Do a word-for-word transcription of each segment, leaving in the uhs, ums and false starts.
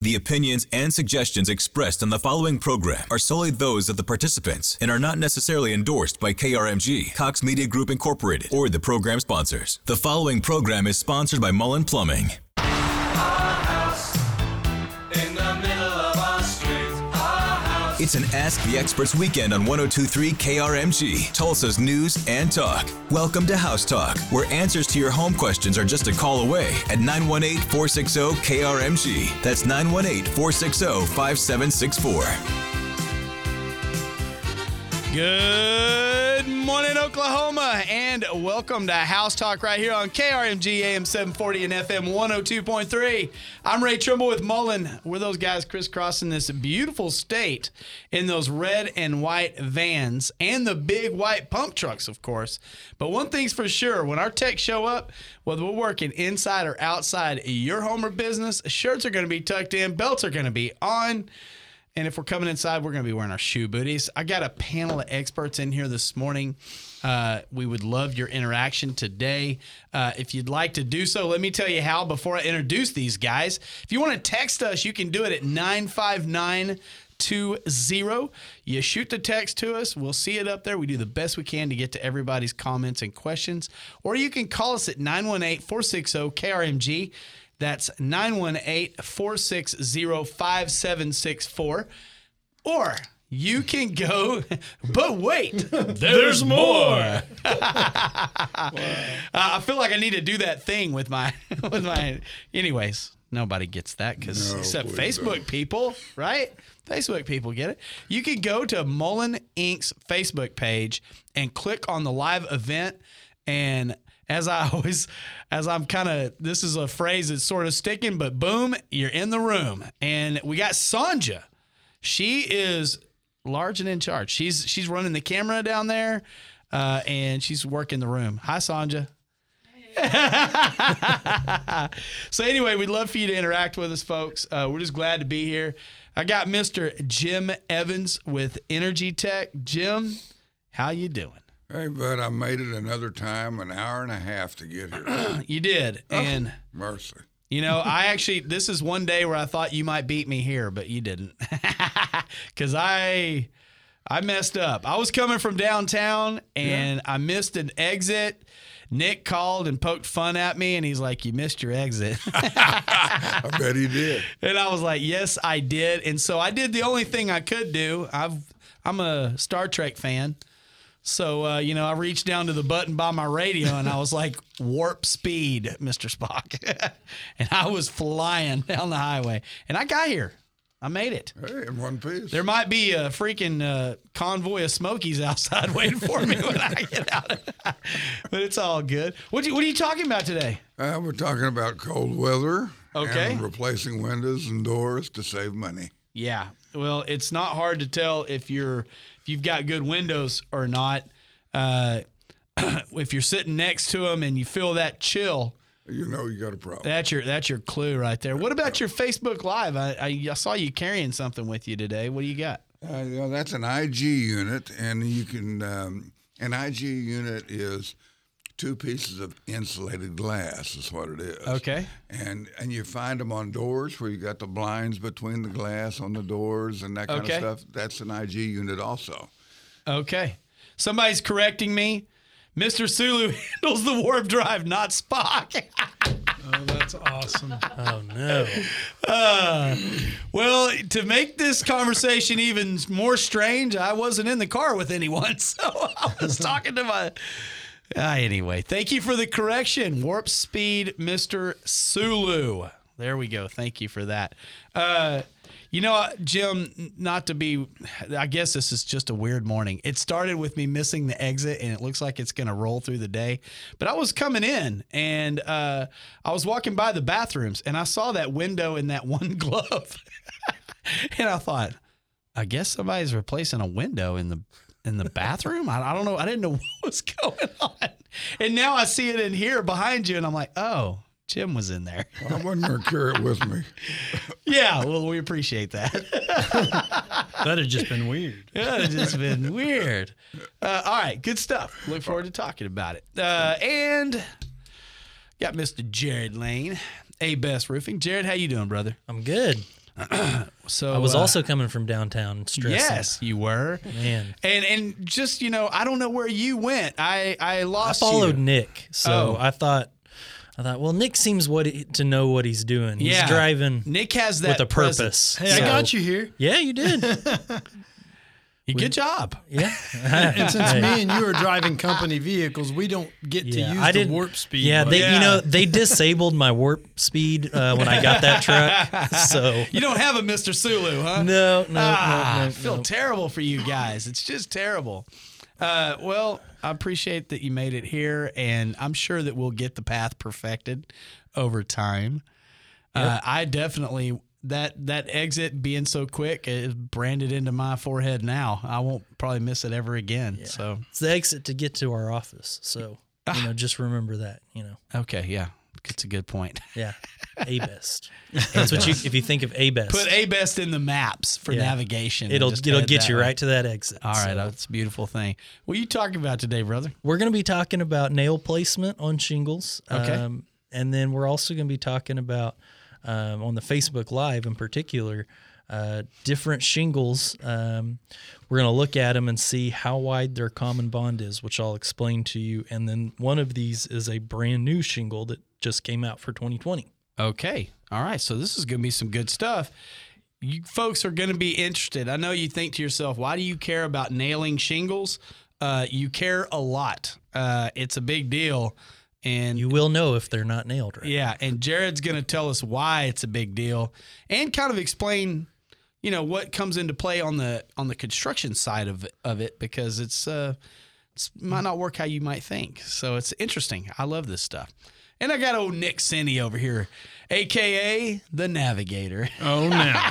The opinions and suggestions expressed on the following program are solely those of the participants and are not necessarily endorsed by K R M G, Cox Media Group Incorporated, or the program sponsors. The following program is sponsored by Mullen Plumbing. It's an Ask the Experts weekend on one oh two point three K R M G, Tulsa's news and talk. Welcome to House Talk, where answers to your home questions are just a call away at nine one eight, four six zero, K R M G. That's nine one eight, four six zero, five seven six four. Good morning, Oklahoma, and welcome to House Talk right here on K R M G A M seven forty and F M one oh two point three. I'm Ray Trimble with Mullen. We're those guys crisscrossing this beautiful state in those red and white vans and the big white pump trucks, of course. But one thing's for sure, when our techs show up, whether we're working inside or outside your home or business, shirts are going to be tucked in, belts are going to be on. And if we're coming inside, we're going to be wearing our shoe booties. I got a panel of experts in here this morning. Uh, we would love your interaction today. Uh, if you'd like to do so, let me tell you how before I introduce these guys. If you want to text us, you can do it at nine five nine two zero. You shoot the text to us. We'll see it up there. We do the best we can to get to everybody's comments and questions. Or you can call us at nine one eight, four six zero, K R M G. That's nine one eight, four six zero, five seven six four. Or you can go, but wait, there's, there's more. Wow. uh, I feel like I need to do that thing with my, with my, anyways, nobody gets that because no, except Facebook don't. people, right? Facebook people get it. You can go to Mullen Incorporated's Facebook page and click on the live event. And as I always, as I'm kind of, this is a phrase that's sort of sticking, but boom, you're in the room. And we got Sonja. She is large and in charge. She's she's running the camera down there, uh, and she's working the room. Hi, Sonja. Hey. So anyway, we'd love for you to interact with us, folks. Uh, we're just glad to be here. I got Mister Jim Evans with Energy Tech. Jim, how you doing? Hey, bud, I made it another time, an hour and a half to get here. You did. And oh, mercy. You know, I actually, this is one day where I thought you might beat me here, but you didn't. Because I I messed up. I was coming from downtown, and yeah. I missed an exit. Nick called and poked fun at me, and he's like, you missed your exit. I bet he did. And I was like, yes, I did. And so I did the only thing I could do. I've, I'm a Star Trek fan. So, uh, you know, I reached down to the button by my radio, and I was like, warp speed, Mister Spock. And I was flying down the highway. And I got here. I made it. Hey, in one piece. There might be a freaking uh, convoy of Smokies outside waiting for me when I get out. But it's all good. What, you, what are you talking about today? Uh, we're talking about cold weather. Okay. And replacing windows and doors to save money. Yeah. Well, it's not hard to tell if you're if you've got good windows or not. Uh, if you're sitting next to them and you feel that chill, you know you got a problem. That's your that's your clue right there. What about your Facebook Live? I, I, I saw you carrying something with you today. What do you got? Uh, you know, that's an I G unit, and you can um, an I G unit is two pieces of insulated glass is what it is. Okay. And and you find them on doors where you got the blinds between the glass on the doors and that kind okay. of stuff. That's an I G unit also. Okay. Somebody's correcting me. Mister Sulu handles the warp drive, not Spock. Oh, that's awesome. Oh, no. Uh, well, to make this conversation even more strange, I wasn't in the car with anyone, so I was talking to my... Uh, anyway, thank you for the correction. Warp speed, Mister Sulu. There we go. Thank you for that. Uh, you know, Jim, not to be, I guess this is just a weird morning. It started with me missing the exit, and it looks like it's going to roll through the day. But I was coming in, and uh, I was walking by the bathrooms, and I saw that window in that one glove. And I thought, I guess somebody's replacing a window in the in the bathroom. I, I don't know. I didn't know what was going on. And now I see it in here behind you, and I'm like, oh, Jim was in there. Well, I wasn't going to carry it with me. Yeah, well, we appreciate that. That'd have just been weird. That'd have just been weird. Uh, all right, good stuff. Look forward to talking about it. Uh, and got Mister Jared Lane, A-Best Roofing. Jared, how you doing, brother? I'm good. So I was uh, also coming from downtown stressing. yes, you were. Man. And and just, you know, I don't know where you went. I, I I lost followed you. Nick, so Oh. I thought, I thought, well, Nick seems what he, to know what he's doing. He's Yeah. driving Nick has that with a purpose. presence. Hey, I So- got you here. Yeah, you did. Good job. Yeah. And since me and you are driving company vehicles, we don't get to Yeah, use I the didn't- warp speed. Yeah, they, button. you know, Yeah. they disabled my warp speed uh, when I got that truck. So You don't have a Mister Sulu, huh? no, no, Ah, no, I no, feel no. terrible for you guys. It's just terrible. Uh, well, I appreciate that you made it here, and I'm sure that we'll get the path perfected over time. Uh, I definitely that that exit being so quick is branded into my forehead now. I won't probably miss it ever again. So It's the exit to get to our office. So you know, just remember that. You know, okay, yeah, it's a good point. yeah, A best. That's what you. If you think of A best, Put A best in the maps for Yeah. navigation. and it'll just it'll head get that you way. right to that exit. All right, So, that's a beautiful thing. What are you talking about today, brother? we're going to be talking about nail placement on shingles. Okay. Um, and then we're also going to be talking about um, on the Facebook Live in particular, uh, different shingles. Um, we're going to look at them and see how wide their common bond is, which I'll explain to you. And then one of these is a brand new shingle that just came out for twenty twenty. Okay. All right. So this is going to be some good stuff. You folks are going to be interested. I know you think to yourself, why do you care about nailing shingles? Uh, you care a lot. Uh, it's a big deal. And You will know if they're not nailed right. yeah, and Jared's going to tell us why it's a big deal and kind of explain, you know, what comes into play on the on the construction side of it, of it because it's uh it's, might not work how you might think. So it's interesting. I love this stuff. And I got old Nick Cindy over here, A K A the Navigator. Oh, now.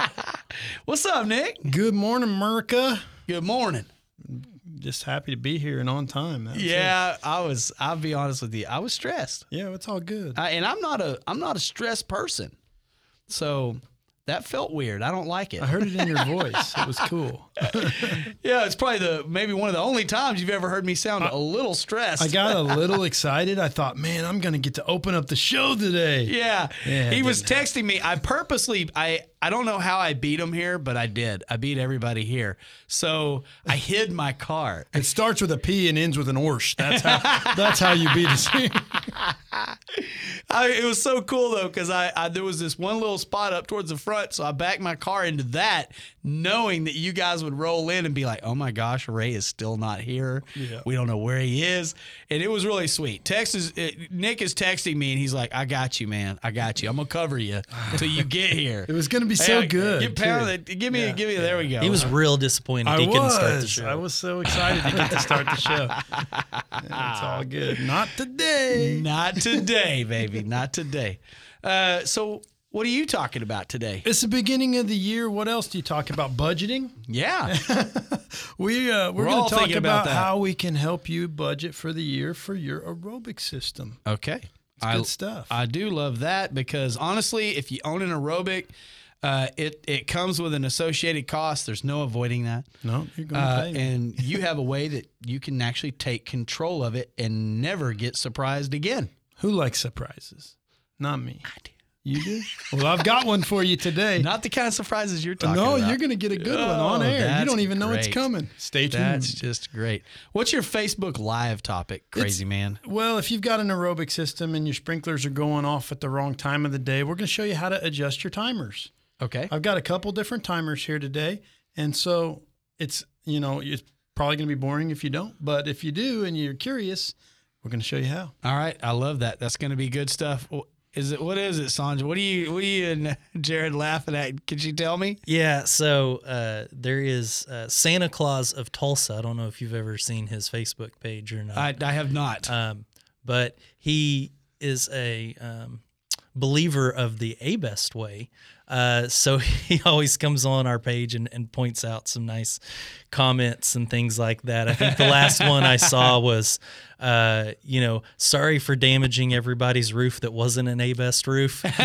What's up, Nick? Good morning, America. Good morning. Just happy to be here and on time. That's it. Yeah, I was. I'll be honest with you. I was stressed, Yeah, it's all good. I, and I'm not a. I'm not a stressed person, so that felt weird. I don't like it. I heard it in your voice. It was cool. Yeah, it's probably the maybe one of the only times you've ever heard me sound a little stressed. I got a little excited. I thought, man, I'm going to get to open up the show today. yeah. Yeah, he it was didn't texting me. I purposely I I don't know how I beat him here, but I did. I beat everybody here. So I hid my car. It starts with a P and ends with an orsh. That's how that's how you beat us. I, it was so cool though because I, I there was this one little spot up towards the front, so I backed my car into that, knowing that you guys would roll in and be like, "Oh my gosh, Ray is still not here. Yeah. We don't know where he is," and it was really sweet. Text is it, Nick is texting me and he's like, "I got you, man. I got you. I'm gonna cover you until you get here." It was going to be so Hey, good. Get too. pounded. Give me, Yeah. give me. There we go. He was real disappointed I he couldn't start the was. show. I was so excited to get to start the show. Yeah, it's all good. Not today. not today, baby. Not today. Uh, so, what are you talking about today? It's the beginning of the year. What else do you talk about? Budgeting. Yeah. We uh, we're, We're going all to talk thinking about about, that. how we can help you budget for the year for your aerobic system. Okay. It's good stuff. I do love that because honestly, if you own an aerobic, uh, it it comes with an associated cost. There's no avoiding that. No, you're going to Uh, pay me. and you have a way that you can actually take control of it and never get surprised again. Who likes surprises? Not me. I do. You do? Well, I've got one for you today. Not the kind of surprises you're talking no, about. you're going to get a good one Oh, on air. You that's don't even know it's great. coming. Stay tuned. That's just great. What's your Facebook Live topic, crazy man? Well, if you've got an aerobic system and your sprinklers are going off at the wrong time of the day, we're going to show you how to adjust your timers. Okay. I've got a couple different timers here today. And so it's, you know, it's probably going to be boring if you don't. But if you do and you're curious, we're going to show you how. All right. I love that. That's going to be good stuff. Is it, what is it, Sandra? What are you, what are you and Jared laughing at? Could you tell me? Yeah, so uh, there is uh, Santa Claus of Tulsa. I don't know if you've ever seen his Facebook page or not. I, I have not. Um, but he is a um, believer of the A-Best way. Uh, so he always comes on our page and, and points out some nice comments and things like that. I think the last one I saw was, uh, you know, sorry for damaging everybody's roof that wasn't an A-Best roof. I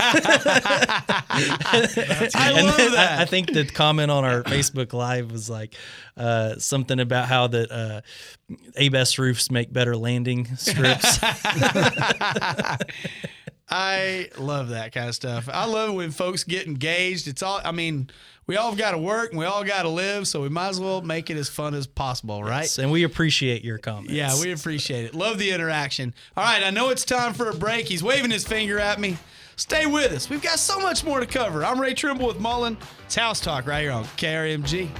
And love then that. I, I think the comment on our Facebook Live was like uh, something about how that uh, A-Best roofs make better landing strips. I love that kind of stuff. I love it when folks get engaged. It's all, I mean, we all got to work and we all got to live, so we might as well make it as fun as possible, right? Yes, and we appreciate your comments. Yeah, we appreciate it. Love the interaction. All right, I know it's time for a break. He's waving his finger at me. Stay with us. We've got so much more to cover. I'm Ray Trimble with Mullen. It's House Talk right here on K R M G.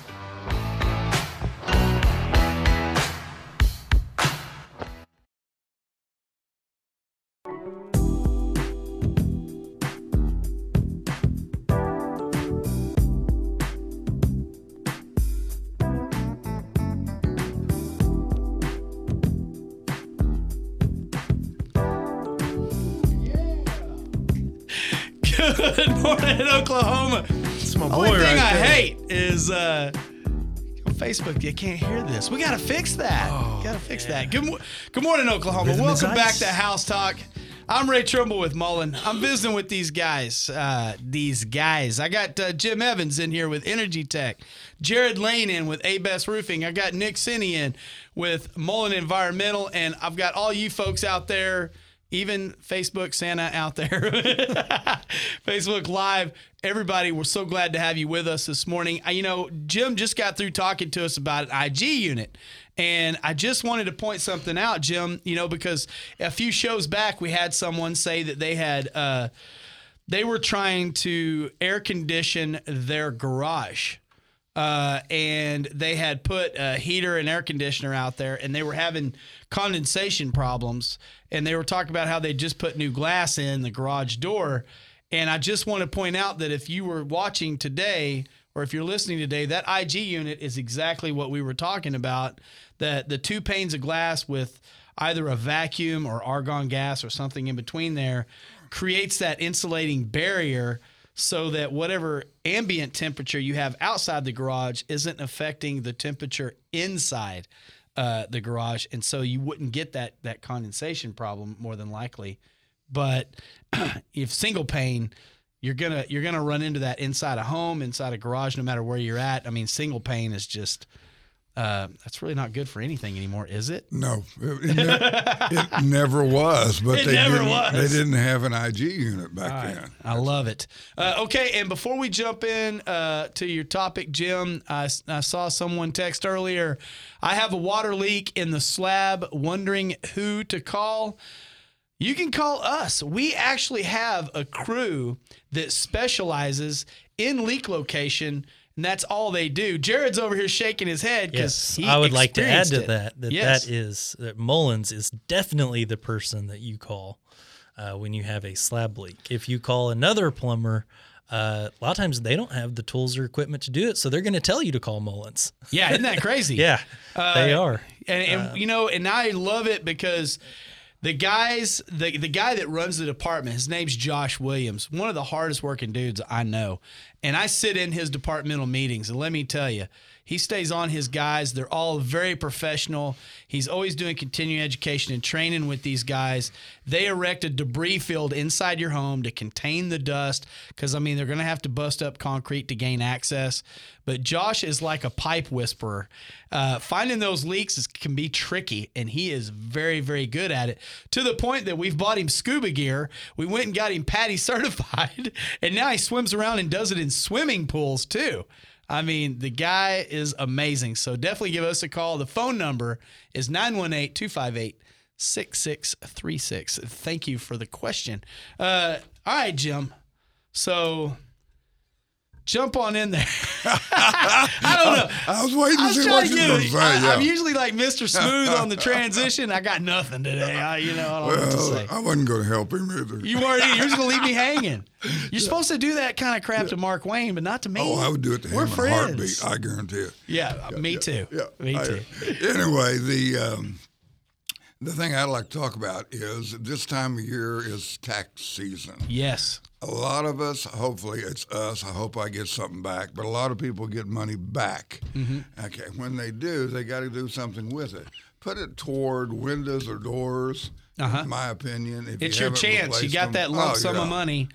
Good morning, Oklahoma. It's my The boy only thing right I there. hate is uh, on Facebook, you can't hear this. We got to fix that. Oh, got to fix that. Good, mo- good morning, Oklahoma. Rhythm is Welcome back ice. to House Talk. I'm Ray Trimble with Mullen. I'm visiting with these guys. Uh, these guys. I got uh, Jim Evans in here with Energy Tech. Jared Lane in with A-Best Roofing. I got Nick Sinney in with Mullen Environmental. And I've got all you folks out there, even Facebook Santa out there, Facebook Live. Everybody, we're so glad to have you with us this morning. Uh, You know, Jim just got through talking to us about an I G unit. And I just wanted to point something out, Jim, you know, because a few shows back we had someone say that they had, uh, they were trying to air condition their garage. Uh, and they had put a heater and air conditioner out there, and they were having condensation problems. And they were talking about how they just put new glass in the garage door. And I just want to point out that if you were watching today, or if you're listening today, that I G unit is exactly what we were talking about. That the two panes of glass with either a vacuum or argon gas or something in between there creates that insulating barrier so that whatever ambient temperature you have outside the garage isn't affecting the temperature inside uh, the garage. And so you wouldn't get that that condensation problem more than likely. But if single pane, you're gonna you're gonna run into that inside a home, inside a garage, no matter where you're at. I mean, single pane is just uh, that's really not good for anything anymore, is it? No, it, it, ne- it never was. But It they never didn't, was. They didn't have an I G unit back All right. then. I love it. Uh, okay, and before we jump in uh, to your topic, Jim, I, I saw someone text earlier. I have a water leak in the slab, wondering who to call. You can call us. We actually have a crew that specializes in leak location, and that's all they do. Jared's over here shaking his head because Yes, he I would like to add experienced to it. that that Yes. that is that Mullins is definitely the person that you call uh, when you have a slab leak. If you call another plumber, uh, a lot of times they don't have the tools or equipment to do it, so they're going to tell you to call Mullins. Yeah, isn't that crazy? Yeah, they are. And, and you know, and I love it because the guys, the the guy that runs the department, his name's Josh Williams, one of the hardest working dudes I know. And I sit in his departmental meetings, and let me tell you, he stays on his guys. They're all very professional. He's always doing continuing education and training with these guys. They erect a debris field inside your home to contain the dust because, I mean, they're going to have to bust up concrete to gain access. But Josh is like a pipe whisperer. Uh, finding those leaks is, can be tricky, and he is very, very good at it, to the point that we've bought him scuba gear. We went and got him PADI certified, and now he swims around and does it in swimming pools too. I mean, the guy is amazing. So definitely give us a call. The phone number is nine one eight, two five eight, six six three six. Thank you for the question. Uh, all right, Jim. So jump on in there. I don't know. I was waiting to I was see trying what to you were get going to it. say. I, yeah. I'm usually like Mister Smooth on the transition. I got nothing today. I, you know, I don't know what to well, say. I wasn't going to help him either. You weren't. You're just gonna leave me hanging. You're supposed to do that kind of crap to Mark Wayne, but not to me. Oh, I would do it to We're him in a friends. heartbeat. I guarantee it. Yeah, me too. Yeah, me I- too. Anyway, the um, the thing I'd like to talk about is this time of year is tax season. Yes. A lot of us, hopefully it's us, I hope I get something back, but a lot of people get money back. Mm-hmm. Okay, when they do, they got to do something with it. Put it toward windows or doors, Uh-huh. in my opinion. If It's you your haven't chance. You replaced got them. that lump Oh, sum yeah. of money. Right.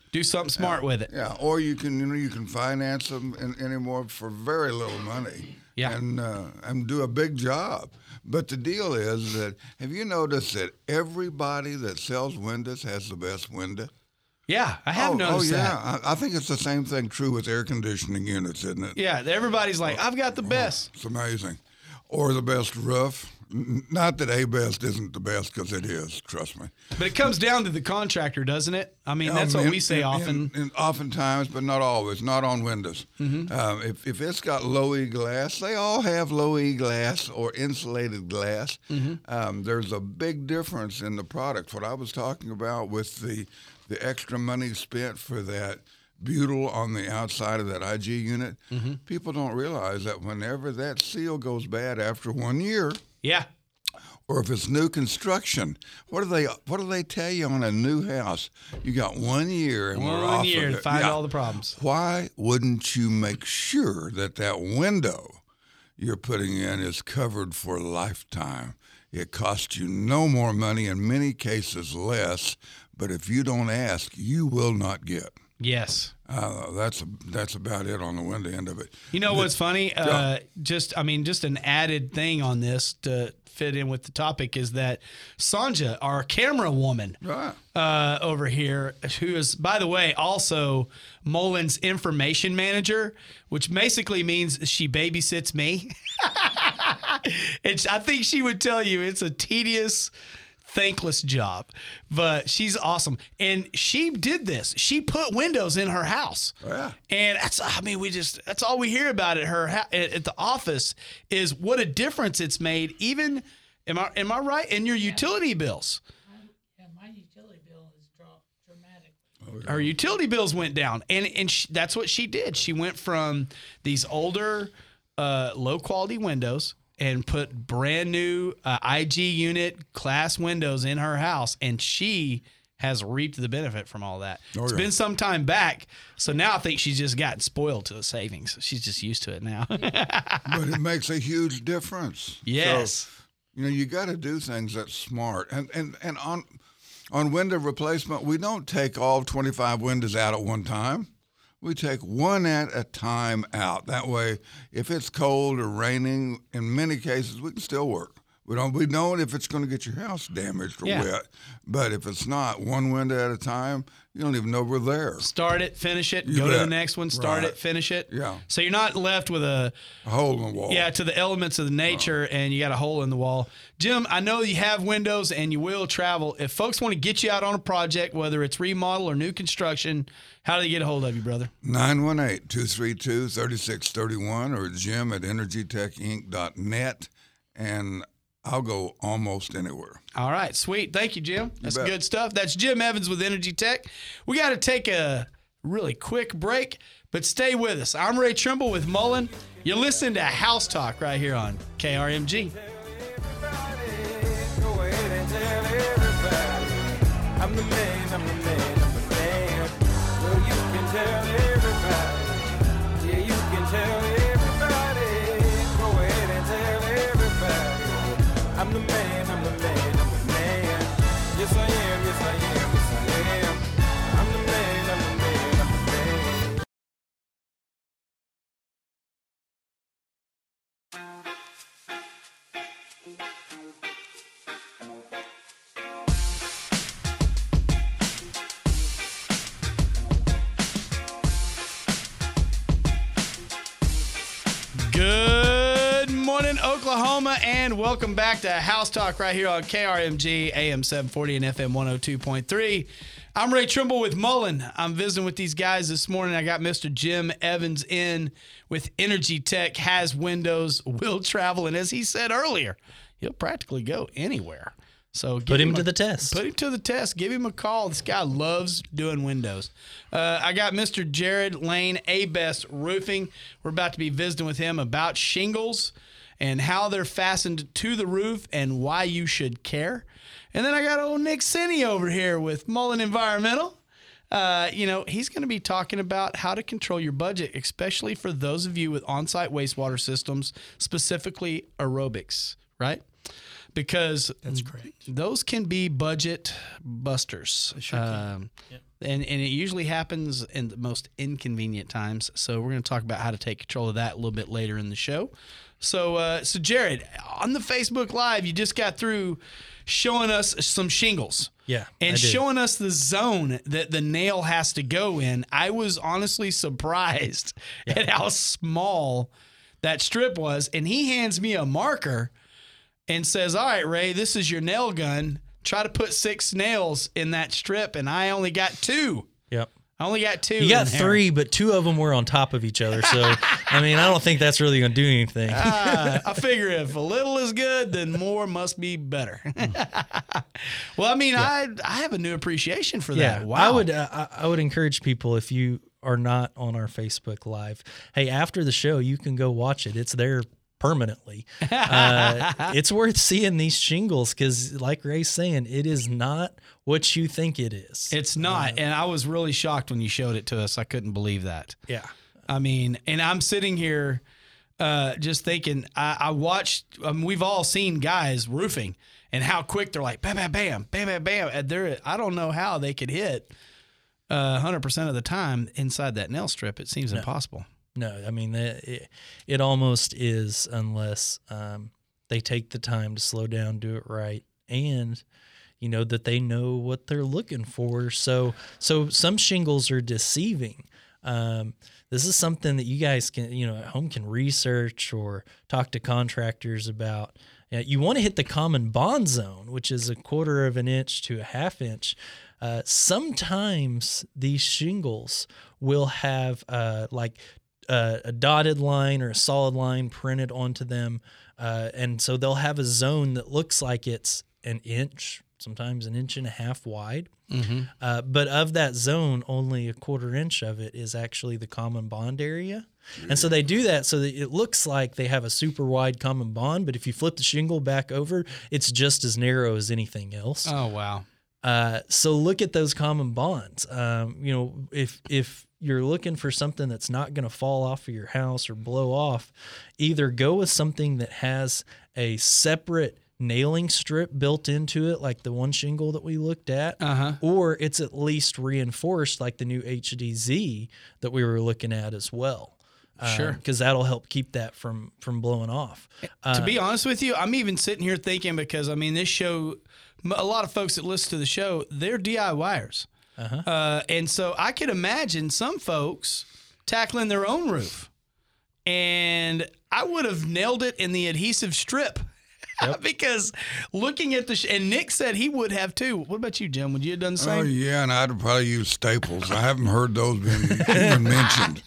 Do something smart with it. Yeah, or you can you know you can finance them in, anymore for very little money. Yeah. and uh, and do a big job. But the deal is that have you noticed that everybody that sells windows has the best window? Yeah, I have oh, noticed oh, yeah. that. I, I think it's the same thing true with air conditioning units, isn't it? Yeah, everybody's like, I've got the best. It's amazing. Or the best roof. N- Not that A-Best isn't the best, because it is, trust me. But it comes down to the contractor, doesn't it? I mean, that's Um, what in- we say in- often. in- in- oftentimes, but not always. Not on windows. Mm-hmm. Um, if if it's got low E glass, they all have low E glass or insulated glass. Mm-hmm. Um, there's a big difference in the product. What I was talking about with the the extra money spent for that butyl on the outside of that I G unit, Mm-hmm. people don't realize that whenever that seal goes bad after one year, Yeah. or if it's new construction, what do they what do they tell you on a new house? You got one year and we're One off year of to it. find Yeah. all the problems. Why wouldn't you make sure that that window you're putting in is covered for a lifetime? It costs you no more money, in many cases less, but if you don't ask, you will not get. Yes. Uh, that's that's about it on the window end of it. You know what's funny? Uh, just, I mean, just an added thing on this to fit in with the topic is that Sanja, our camera woman Right. uh, over here, who is, by the way, also Mullen's information manager, which basically means she babysits me. It's, I think she would tell you it's a tedious, thankless job, but she's awesome. And she did this. She put windows in her house. Oh, yeah. And that's, I mean, we just, that's all we hear about at her, at, at the office is what a difference it's made. Even, am I, am I right? In your utility bills. Yeah, my utility bill has dropped dramatically. Her utility bills went down, and and she, that's what she did. She went from these older, uh, low quality windows and put brand new uh, I G unit class windows in her house, and she has reaped the benefit from all that. Oh, It's yeah. been some time back, so now I think she's just gotten spoiled to the savings. She's just used to it now. But it makes a huge difference. Yes. So, you know, you got to do things that's smart. And and and on on window replacement, we don't take all twenty-five windows out at one time. We take one at a time out. That way, if it's cold or raining, in many cases, we can still work. We don't. We know if it's going to get your house damaged or Yeah. wet. But if it's not, one window at a time, you don't even know we're there. Start it, finish it, You go to the bet. next one, start Right. it, finish it. Yeah. So you're not left with a A hole in the wall. Yeah, to the elements of the nature, and you got a hole in the wall. Jim, I know you have windows and you will travel. If folks want to get you out on a project, whether it's remodel or new construction, how do they get a hold of you, brother? nine one eight, two three two, three six three one or Jim at energy tech inc dot net, and I'll go almost anywhere. All right, sweet. Thank you, Jim. That's bet. good stuff. That's Jim Evans with Energy Tech. We got to take a really quick break, but stay with us. I'm Ray Trimble with Mullen. You're listening to House Talk right here on K R M G. Go ahead and tell everybody I'm the man, I'm the man, I'm the man. Well, you can tell everybody. Yeah, you can tell everybody. Go ahead and tell everybody I'm the man, I'm the man, I'm the man. Yes, I am, yes, I am, yes, I am. I'm the man, I'm the man, I'm the man. Good morning, Oklahoma, and welcome back to House Talk right here on K R M G, A M seven forty and F M one oh two point three. I'm Ray Trimble with Mullen. I'm visiting with these guys this morning. I got Mister Jim Evans in with Energy Tech, has windows, will travel, and as he said earlier, he'll practically go anywhere. So give Put him a- to the test. Put him to the test. Give him a call. This guy loves doing windows. Uh, I got Mister Jared Lane, A-Best Roofing. We're about to be visiting with him about shingles and how they're fastened to the roof and why you should care. And then I got old Nick Sinney over here with Mullen Environmental. Uh, you know, he's going to be talking about how to control your budget, especially for those of you with on-site wastewater systems, specifically aerobics, right? Because That's correct. those can be budget busters. Um, And, and it usually happens in the most inconvenient times. So we're going to talk about how to take control of that a little bit later in the show. So, uh, so Jared, on the Facebook Live, you just got through showing us some shingles. Yeah, And I did. showing us the zone that the nail has to go in. I was honestly surprised Yeah. at how small that strip was. And he hands me a marker and says, all right, Ray, this is your nail gun. Try to put six nails in that strip. And I only got two. Yep. I only got two. You got in there. three, but two of them were on top of each other. So, I mean, I don't think that's really going to do anything. uh, I figure if a little is good, then more must be better. Well, I mean, I I have a new appreciation for Yeah, that. Wow. I would uh, I I would encourage people, if you are not on our Facebook Live, hey, after the show, you can go watch it. It's there permanently. Uh, it's worth seeing these shingles because, like Ray's saying, it is not what you think it is. It's not. and I was really shocked when you showed it to us. I couldn't believe that. Yeah. I mean, and I'm sitting here uh, just thinking, I, I watched, I mean, we've all seen guys roofing and how quick they're like, bam, bam, bam, bam, bam, bam. And they're, I don't know how they could hit uh, one hundred percent of the time inside that nail strip. It seems impossible. No, I mean, it, it almost is unless um, they take the time to slow down, do it right, and, you know, that they know what they're looking for. So, so some shingles are deceiving. Um, this is something that you guys can, you know, at home can research or talk to contractors about. You know, you want to hit the common bond zone, which is a quarter of an inch to a half inch. Uh, sometimes these shingles will have uh, like uh, a dotted line or a solid line printed onto them. Uh, and so they'll have a zone that looks like it's an inch, sometimes an inch and a half wide. Mm-hmm. Uh, but of that zone, only a quarter inch of it is actually the common bond area. And so they do that so that it looks like they have a super wide common bond, but if you flip the shingle back over, it's just as narrow as anything else. Oh, wow. Uh, so look at those common bonds. Um, you know, if if you're looking for something that's not going to fall off of your house or blow off, either go with something that has a separate nailing strip built into it, like the one shingle that we looked at, Uh-huh. or it's at least reinforced, like the new H D Z that we were looking at as well. Sure. Because that'll help keep that from from blowing off. Uh, to be honest with you, I'm even sitting here thinking because, I mean, this show, a lot of folks that listen to the show, they're DIYers. Uh-huh. Uh, and so I could imagine some folks tackling their own roof. And I would have nailed it in the adhesive strip. Yep. Because looking at the sh- and Nick said he would have too. What about you, Jim? Would you have done the same? Oh, yeah, and I'd probably use staples. I haven't heard those been even mentioned.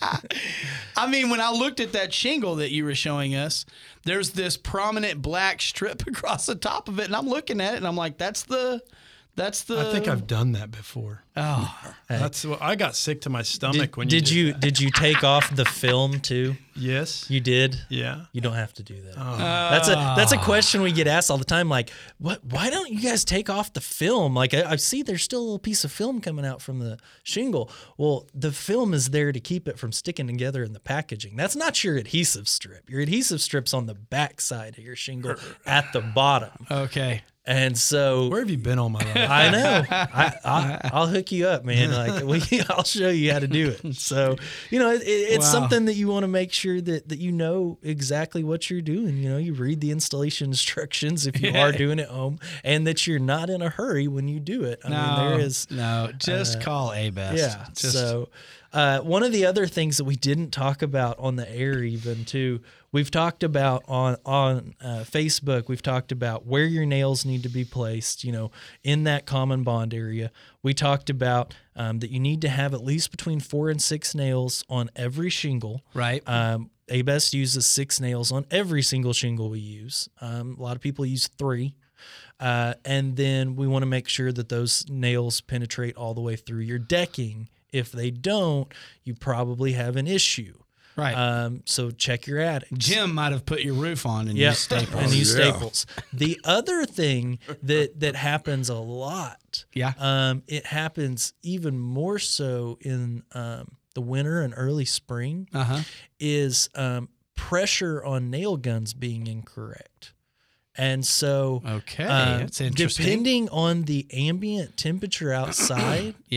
I mean, when I looked at that shingle that you were showing us, there's this prominent black strip across the top of it, and I'm looking at it, and I'm like, "That's the, that's the." I think I've done that before. Oh, That's what I got sick to my stomach did, when you did did you that. did you take off the film too? Yes. You did. Yeah. You don't have to do that. Oh. That's a that's a question we get asked all the time. Like, what? Why don't you guys take off the film? Like, I, I see there's still a little piece of film coming out from the shingle. Well, the film is there to keep it from sticking together in the packaging. That's not your adhesive strip. Your adhesive strip's on the back side of your shingle at the bottom. okay. And so, Where have you been all my life? I know. I, I, I'll hook you up, man. Like we, I'll show you how to do it. So, you know, it, it, it's Wow. something that you want to make sure that, that you know exactly what you're doing. You know, you read the installation instructions if you are doing it at home, and that you're not in a hurry when you do it. I No, mean, there is. no. Just call A best. Yeah. Just, So, uh, one of the other things that we didn't talk about on the air, even too, we've talked about on on uh, Facebook. We've talked about where your nails need to be placed. You know, in that common bond area. We talked about um, that you need to have at least between four and six nails on every shingle. right. Um, A-Best uses six nails on every single shingle we use. Um, a lot of people use three. Uh, and then we want to make sure that those nails penetrate all the way through your decking. If they don't, you probably have an issue. right. Um, so check your attic. Jim might have put your roof on and Yep, used staples. and use Oh, yeah. staples. The other thing that that happens a lot, Yeah. um, it happens even more so in um, the winter and early spring, Uh huh. is um, pressure on nail guns being incorrect. And so, Okay. um, That's interesting. depending on the ambient temperature outside, Yeah.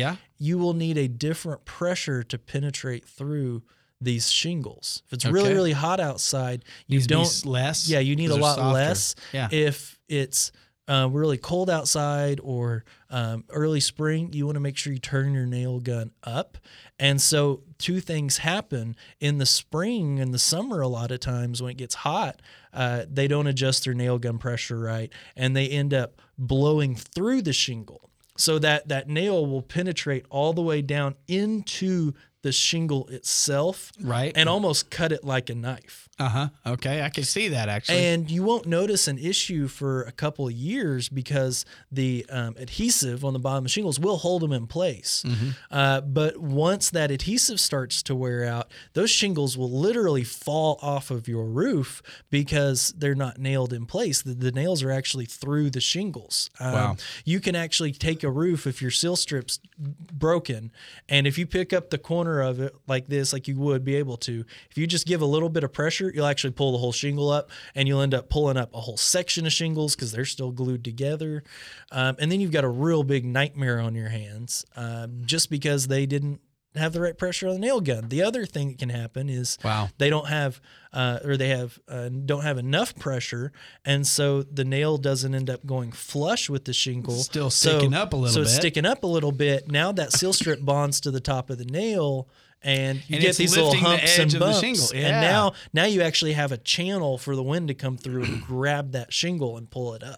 you will need a different pressure to penetrate through these shingles. If it's really, Okay. really hot outside, you Needs to be don't s- less? Yeah, you need a 'Cause they're lot softer. less. Yeah. If it's uh, really cold outside or um, early spring, you want to make sure you turn your nail gun up. And so two things happen in the spring and the summer. A lot of times when it gets hot, uh, they don't adjust their nail gun pressure right, and they end up blowing through the shingle. So that that nail will penetrate all the way down into the shingle itself, Right. and almost cut it like a knife. Uh-huh. Okay, I can see that actually. And you won't notice an issue for a couple of years because the um, adhesive on the bottom of shingles will hold them in place. Mm-hmm. Uh, but once that adhesive starts to wear out, those shingles will literally fall off of your roof because they're not nailed in place. The, the nails are actually through the shingles. Um, Wow. You can actually take a roof if your seal strip's broken, and if you pick up the corner of it like this, like you would be able to, if you just give a little bit of pressure, you'll actually pull the whole shingle up, and you'll end up pulling up a whole section of shingles because they're still glued together. Um, and then you've got a real big nightmare on your hands um, just because they didn't have the right pressure on the nail gun. The other thing that can happen is Wow. they don't have, uh, or they have uh, don't have enough pressure, and so the nail doesn't end up going flush with the shingle. Still So- sticking up a little so it's bit. sticking up a little bit. Now that seal strip bonds to the top of the nail, and you And get it's these little lifting the humps edge and of the bumps. shingle. And Yeah. now, now you actually have a channel for the wind to come through and grab that shingle and pull it up.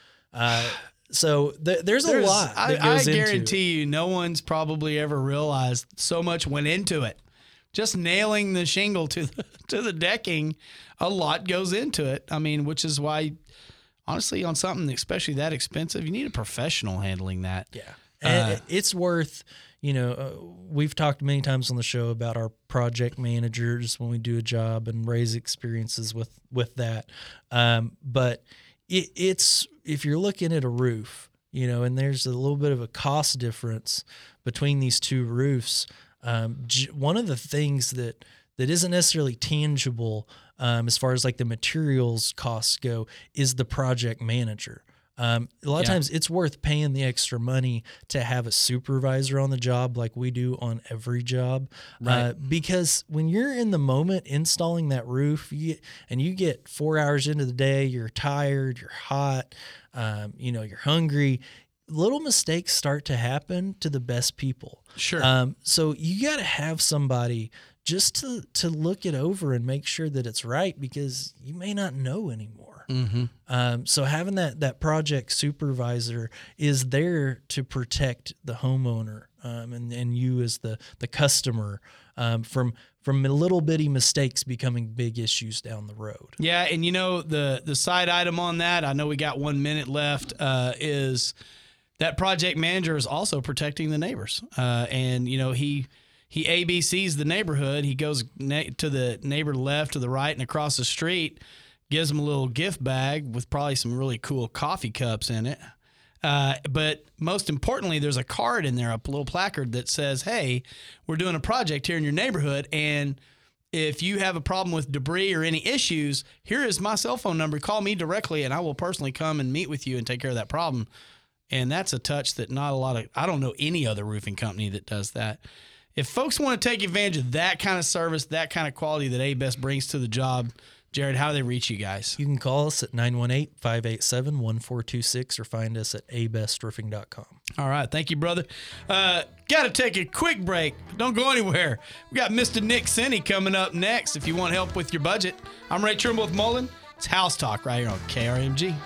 Uh, so th- there's a There's- lot I, that goes I into it. guarantee you, no one's probably ever realized so much went into it. Just nailing the shingle to the, to the decking, a lot goes into it. I mean, which is why, honestly, on something especially that expensive, you need a professional handling that. Yeah. And Uh, it- it's worth, you know, uh, we've talked many times on the show about our project managers when we do a job and raise experiences with, with that. Um, but it, it's, if you're looking at a roof, you know, and there's a little bit of a cost difference between these two roofs. Um, j- one of the things that, that isn't necessarily tangible um, as far as like the materials costs go is the project manager. Um, a lot of Yeah. times it's worth paying the extra money to have a supervisor on the job like we do on every job. Right. Uh, because when you're in the moment installing that roof you get, and you get four hours into the day, you're tired, you're hot, um, you know, you're hungry, little mistakes start to happen to the best people. Sure. Um, so you got to have somebody just to, to look it over and make sure that it's right because you may not know anymore. Mm-hmm. Um, so having that that project supervisor is there to protect the homeowner um, and and you as the the customer um, from from little bitty mistakes becoming big issues down the road. Yeah, and you know the the side item on that, I know we got one minute left, uh, is that project manager is also protecting the neighbors. Uh, and you know he he A B Cs the neighborhood. He goes na- to the neighbor left, to the right, and across the street. Gives them a little gift bag with probably some really cool coffee cups in it. Uh, but most importantly, there's a card in there, a little placard that says, hey, we're doing a project here in your neighborhood, and if you have a problem with debris or any issues, here is my cell phone number. Call me directly, and I will personally come and meet with you and take care of that problem. And that's a touch that not a lot of, I don't know any other roofing company that does that. If folks want to take advantage of that kind of service, that kind of quality that A-Best brings to the job, Jared, how do they reach you guys? You can call us at nine one eight, five eight seven, one four two six or find us at a best roofing dot com. All right. Thank you, brother. Uh, Got to take a quick break. Don't go anywhere. We got Mister Nick Sinney coming up next if you want help with your budget. I'm Ray Trimble with Mullen. It's House Talk right here on K R M G.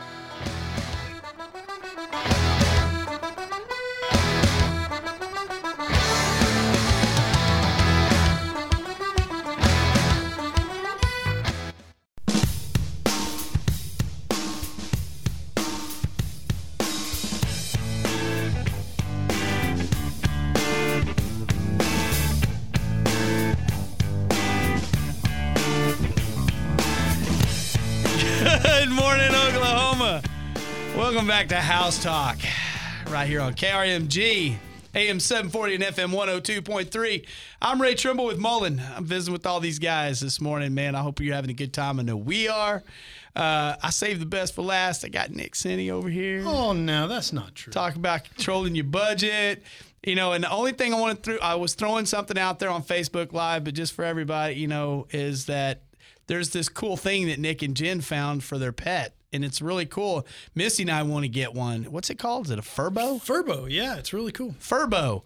Good morning, Oklahoma. Welcome back to House Talk right here on K R M G. A M seven forty and F M one oh two point three. I'm Ray Trimble with Mullen. I'm visiting with all these guys this morning, man. I hope you're having a good time. I know we are. Uh, I saved the best for last. I got Nick Senni over here. Oh, no, that's not true. Talk about controlling your budget. You know, and the only thing I wanted to, I was throwing something out there on Facebook Live, but just for everybody, you know, is that there's this cool thing that Nick and Jen found for their pet, and it's really cool. Missy and I want to get one. What's it called? Is it a Furbo? Furbo, yeah, it's really cool. Furbo.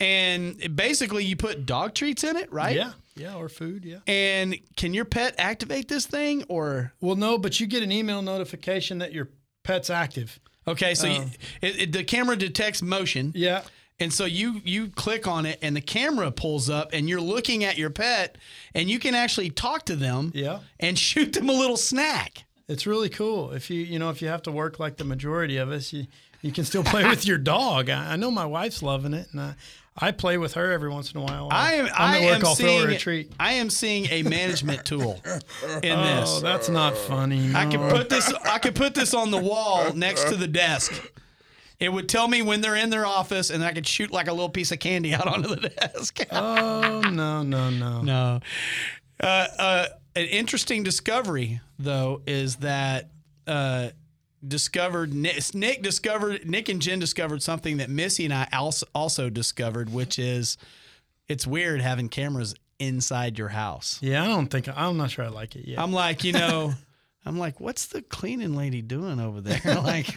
And it, basically you put dog treats in it, right? Yeah, yeah, or food, yeah. And can your pet activate this thing or? Well, no, but you get an email notification that your pet's active. Okay, so Uh, you, it, it, the camera detects motion. Yeah. And so you you click on it and the camera pulls up and you're looking at your pet and you can actually talk to them Yeah. and shoot them a little snack. It's really cool. If you you know if you have to work like the majority of us, you you can still play with your dog. I, I know my wife's loving it, and I, I play with her every once in a while. I am I'm I at work, am I'll throw her a seeing treat. I am seeing a management tool in Oh, this. that's not funny. I could no. put this I could put this on the wall next to the desk. It would tell me when they're in their office, and I could shoot like a little piece of candy out onto the desk. Oh no no no No. Uh, uh, an interesting discovery, though, is that uh, discovered Nick, Nick discovered Nick and Jen discovered something that Missy and I also, also discovered, which is it's weird having cameras inside your house. Yeah, I don't think I'm not sure I like it yet. I'm like, you know. I'm like, what's the cleaning lady doing over there? Like,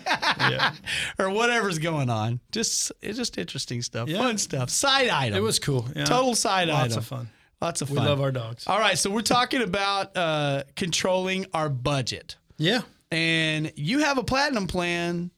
Yeah. or whatever's going on. Just, it's just interesting stuff, Yeah. fun stuff, side item. It was cool. Yeah. total side Lots item. of fun. Lots of We fun. love our dogs. All right, so we're talking about uh, controlling our budget, Yeah. and you have a platinum plan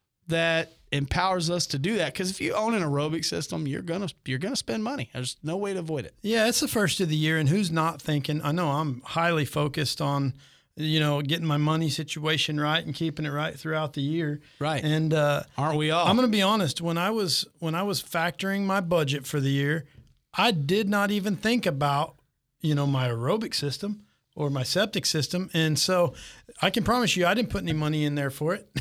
that empowers us to do that. Because if you own an aerobic system, you're gonna you're gonna spend money. There's no way to avoid it. Yeah, it's the first of the year, and who's not thinking? I know I'm highly focused on, you know, getting my money situation right and keeping it right throughout the year. Right. And uh, Aren't we all? I'm going to be honest. When I was when I was factoring my budget for the year, I did not even think about, you know, my aerobic system or my septic system, and so I can promise you, I didn't put any money in there for it,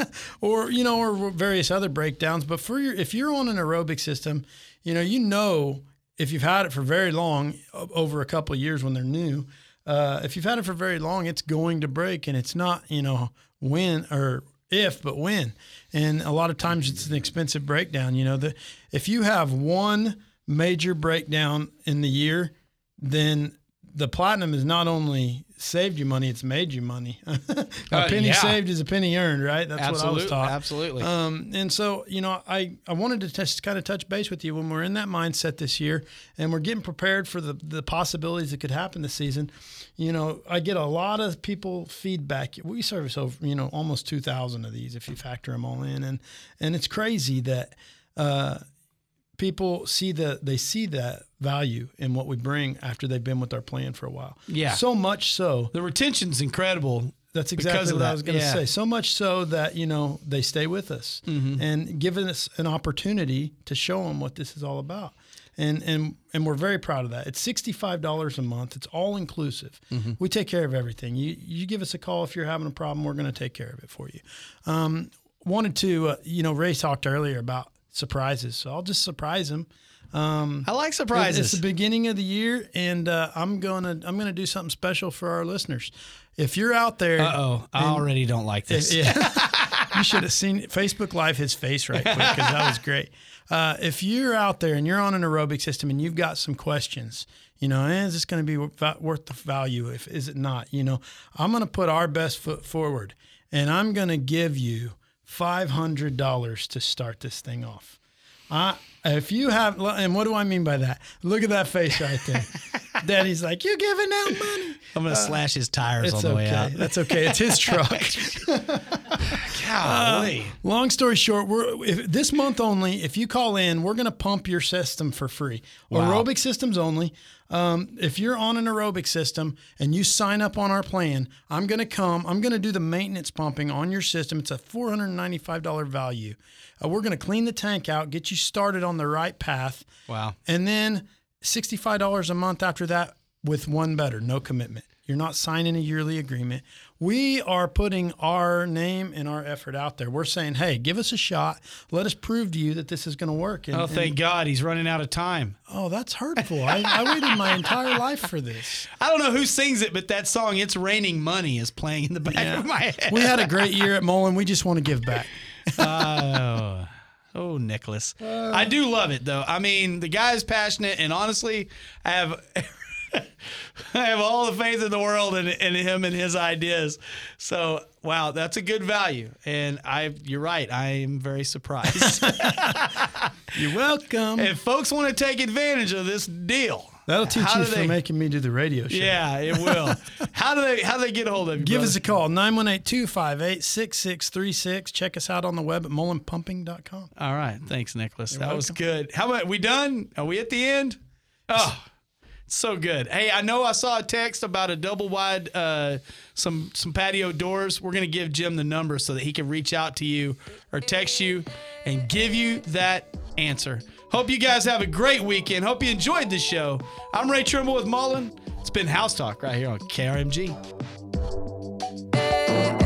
or you know, or various other breakdowns. But for your, if you're on an aerobic system, you know, you know, if you've had it for very long, o- over a couple of years when they're new. Uh, if you've had it for very long, it's going to break, and it's not, you know, when or if, but when. And a lot of times it's an expensive breakdown. You know, the, if you have one major breakdown in the year, then the platinum has not only saved you money, it's made you money. a Uh, penny yeah. saved is a penny earned, right? That's absolutely, what I was taught. absolutely. Um, and so, you know, I, I wanted to just kind of touch base with you when we're in that mindset this year and we're getting prepared for the, the possibilities that could happen this season. You know, I get a lot of people feedback. We service over, you know, almost two thousand of these if you factor them all in. And, and it's crazy that, uh, people see the, they see that value in what we bring after they've been with our plan for a while. Yeah. So much so. The retention's incredible. That's because exactly of what I that. was going to Yeah. say. So much so that, you know, they stay with us and giving us an opportunity to show them what this is all about. And and and we're very proud of that. It's sixty-five dollars a month. It's all inclusive. We take care of everything. You you give us a call if you're having a problem. We're going to take care of it for you. Um, wanted to, uh, you know, Ray talked earlier about surprises, so I'll just surprise him. Um, I like surprises. It's the beginning of the year, and uh, I'm gonna I'm gonna do something special for our listeners. If you're out there, Uh oh, I already don't like this. yeah, you should have seen Facebook Live his face right quick because that was great. Uh, if you're out there and you're on an aerobic system and you've got some questions, you know, eh, is this going to be worth worth the value? If is it not? You know, I'm going to put our best foot forward, and I'm going to give you five hundred dollars to start this thing off. Uh, if you have, and what do I mean by that? Look at that face right there. Daddy's like, you're giving out money. I'm gonna slash his tires on It's the okay. way out. That's okay. It's his truck. Golly. Long story short, we're if, this month only. If you call in, we're going to pump your system for free. Wow. Aerobic systems only. Um, if you're on an aerobic system and you sign up on our plan, I'm going to come. I'm going to do the maintenance pumping on your system. It's a four hundred ninety-five dollars value. Uh, we're going to clean the tank out, get you started on the right path. Wow. And then sixty-five dollars a month after that with one better, no commitment. You're not signing a yearly agreement. We are putting our name and our effort out there. We're saying, hey, give us a shot. Let us prove to you that this is going to work. And, Oh, thank and- God he's running out of time. Oh, that's hurtful. I, I waited my entire life for this. I don't know who sings it, but that song, It's Raining Money, is playing in the back of my head. We had a great year at Mullen. We just want to give back. Oh, oh, Nicholas. I do love it, though. I mean, the guy's passionate, and honestly, I have I have all the faith in the world in, in him and his ideas. So, wow, that's a good value. And I, you're right. I am very surprised. You're welcome. If folks want to take advantage of this deal, That'll teach how you do for they- making me do the radio show. yeah, it will. How do they? How do they get a hold of you? Give brother? us a call, nine one eight, two five eight, six six three six. Check us out on the web at mullen pumping dot com. All right, thanks, Nicholas. You're that was welcome. good. How about we done? Are we at the end? Oh, so good. Hey, I know I saw a text about a double wide, uh, some some patio doors. We're gonna give Jim the number so that he can reach out to you or text you and give you that answer. Hope you guys have a great weekend. Hope you enjoyed the show. I'm Ray Trimble with Mullen. It's been House Talk right here on K R M G. Hey,